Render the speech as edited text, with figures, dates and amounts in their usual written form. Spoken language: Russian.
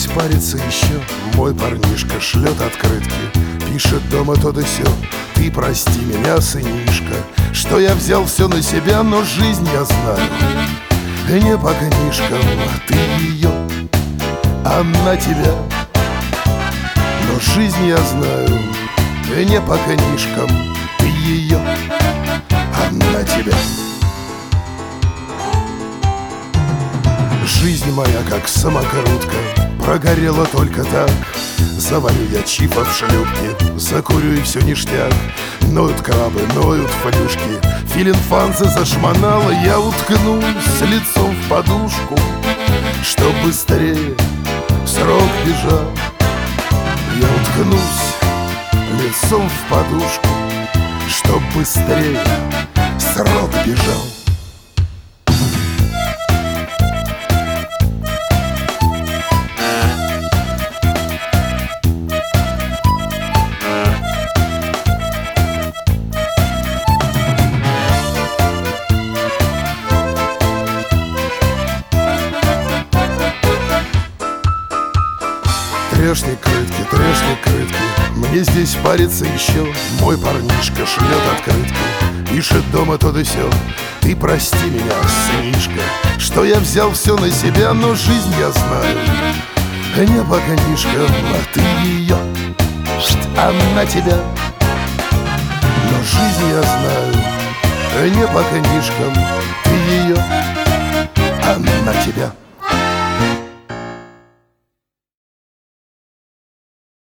парится еще. Мой парнишка шлет открытки, пишет дома то да сё. Ты прости меня, сынишка, что я взял все на себя, но жизнь я знаю не по книжкам. Ты ее, она тебя. Но жизнь я знаю не по книжкам. Ты ее, она тебя. Жизнь моя как самокрутка, прогорела только так. Завалю я чипа в шлюпке, закурю и все ништяк. Ноют крабы, ноют флюшки, филинфанза зашмонала. Я уткнусь лицом в подушку, чтоб быстрее срок бежал. Я уткнусь лицом в подушку, чтоб быстрее срок бежал. Трешник крытки, мне здесь парится еще. Мой парнишка шлет открытки, пишет дома то да сё. Ты прости меня, сынишка, что я взял все на себя, но жизнь я знаю не по книжкам. А ты ее, она тебя. Но жизнь я знаю не по книжкам. Ты ее, она тебя.